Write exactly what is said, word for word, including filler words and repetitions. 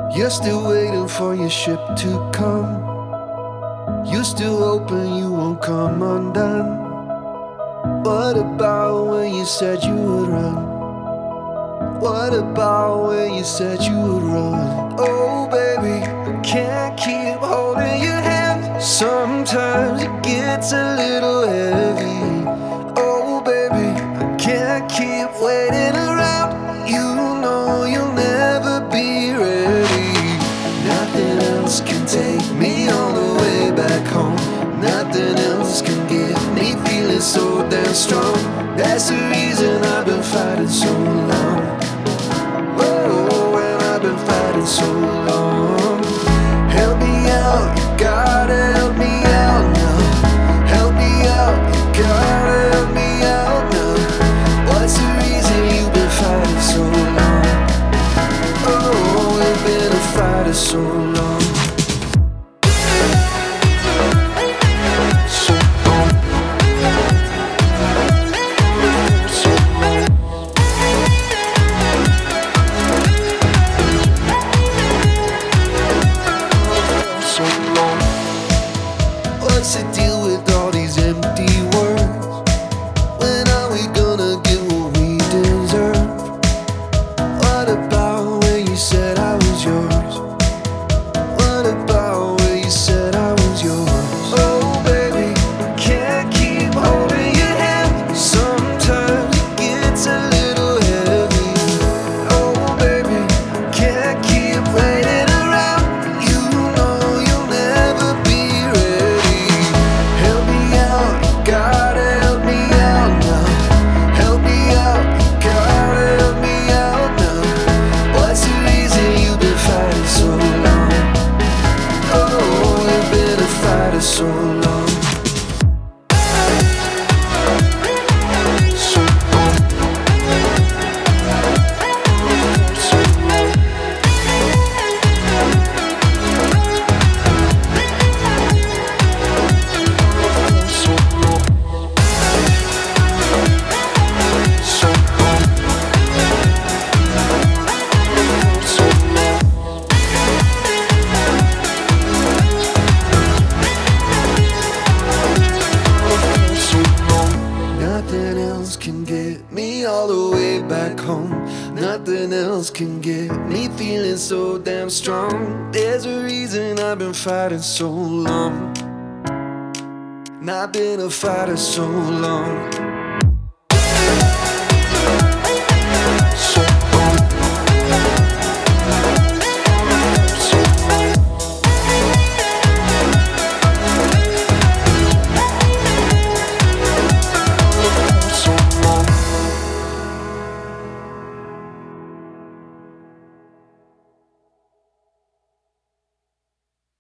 You're still waiting for your ship to come. You're still hoping you won't come undone. What about when you said you would run? What about when you said you would run? Oh baby, I can't keep holding your hand. Sometimes it gets a little heavy. Oh baby, I can't keep waiting around. You know you'll never be ready. Nothing else can take me all the way back home. Nothing else can get me feeling so damn strong. That's the reason I've been fighting so long. Oh, and I've been fighting so long. Help me out, you gotta help me out now. Help me out, you gotta help me out now. What's the reason you've been fighting so long? Oh, we've been a fighter so long. What's the deal with all these empty words? When are we gonna get what we deserve? What about when you said I was yours? What about when you said I was yours? Oh baby, I can't keep holding your hand. Sometimes it gets a little heavy. Oh baby, I can't keep waiting around. You know you'll never be ready. Help me out, you gotta help me out now. Help me out, you gotta help me out now. What's the reason you've been fighting so long? Oh, you've been a fighter so long. So long. So long. So long. So long. So long. So long. Nothing else can get me all the way back home. Nothing else can get me feeling so damn strong. There's a reason I've been fighting so long. And I've been a fighter so long.